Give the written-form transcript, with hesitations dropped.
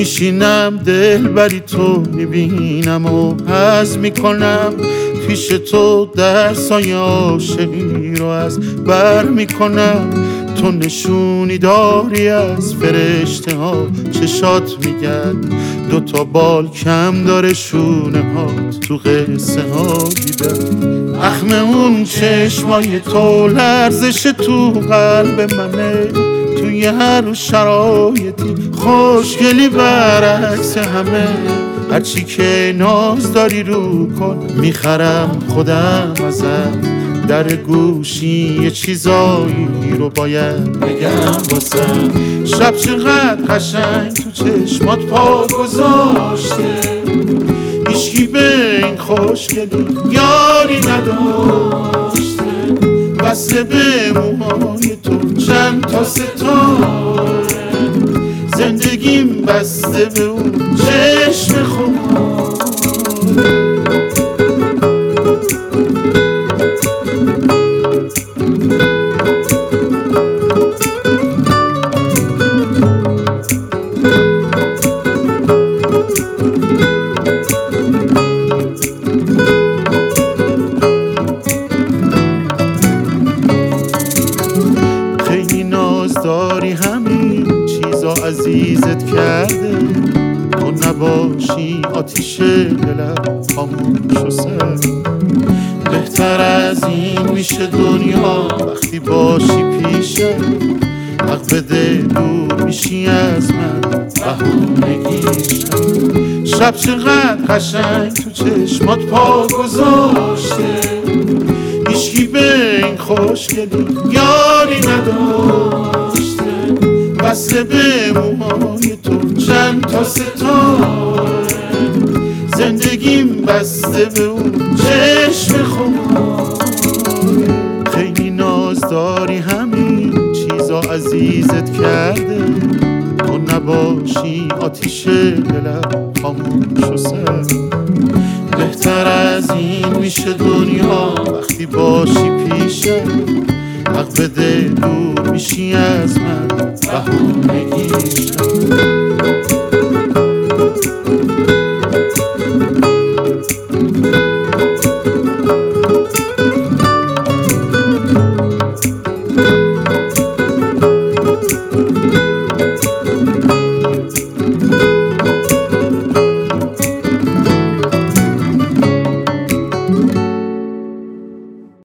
میشینم دل بری تو میبینم و حس میکنم پیش تو در سایه عاشقی رو از بر میکنم. تو نشونی داری از فرشته ها، چشات میگن 2 تا بال کم داره شونه هات، تو قصه ها دیدم اخم اون چشمای تو، لرزش تو قلب منه، توی هر شرایطی خوشگلی برعکس همه. هرچی که ناز داری رو کن میخرم خودم ازت، در گوشی یه چیزایی رو باید بگم واسم. شب چقدر قشنگ تو چشمات پا گذاشته، هیچکی به این خوشگلی یاری نداشته. بسته به موهای تو چند تا ستاره، زندگیم بسته به اون چشم خمار. داری همین چیزا عزیزت کرده، تو نباشی آتیش دلم خاموش و سر. بهتر از این میشه دنیا وقتی باشی پیشه، حق بده دور میشی از من بهونگیشم. شب چقدر قشنگ تو چشمات پا گذاشته، هیچکی به این خوشگلی یاری نداشته. بسته به موهای تو چند تا ستاره، زندگیم بسته به اون چشم خمار. خیلی ناز داری همین چیزا عزیزت کرده، تو نباشی آتیش دلم خاموش و سر. بهتر از این میشه دنیا وقتی باشی پیشه، حق بده دور میشی از من بهونگیشم.